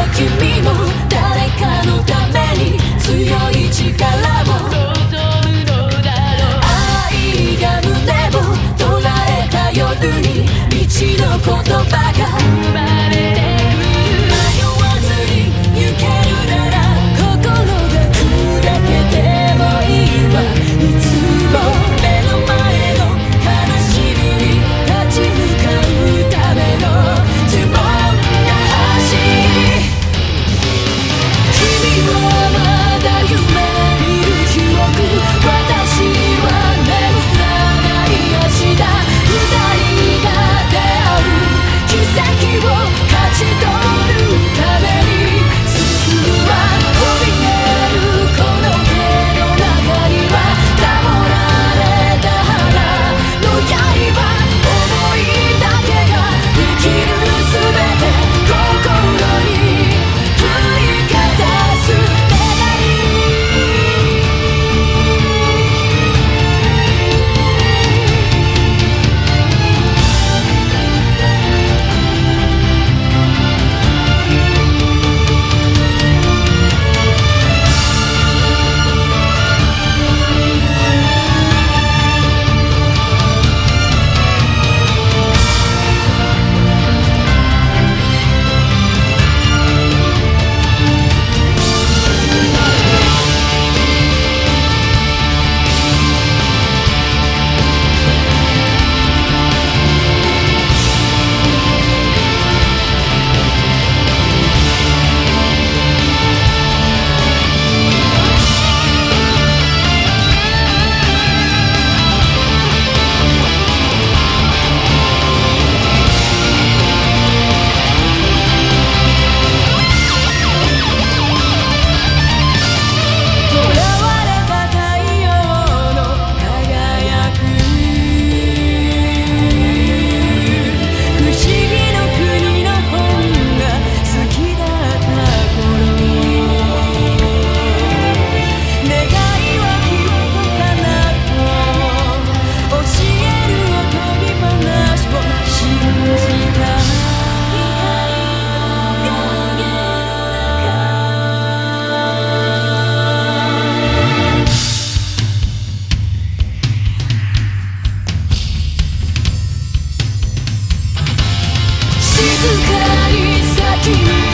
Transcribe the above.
君も誰かのために強い力を望むのだろう。愛が胸を捉えた夜に道の言葉が生まれる。迷わずに行けるなら心が砕けてもいいわ。いつも目の前の悲しみに立ち向かうための呪文が欲しい。君はまだ夢見る記憶、私は眠らない明日。二人が出会う奇跡を勝ち取るために進むわ。怯えるこの手の中には守られた花の刃、想いだけが生きるすべて、心に振りかざす願い。静かに咲き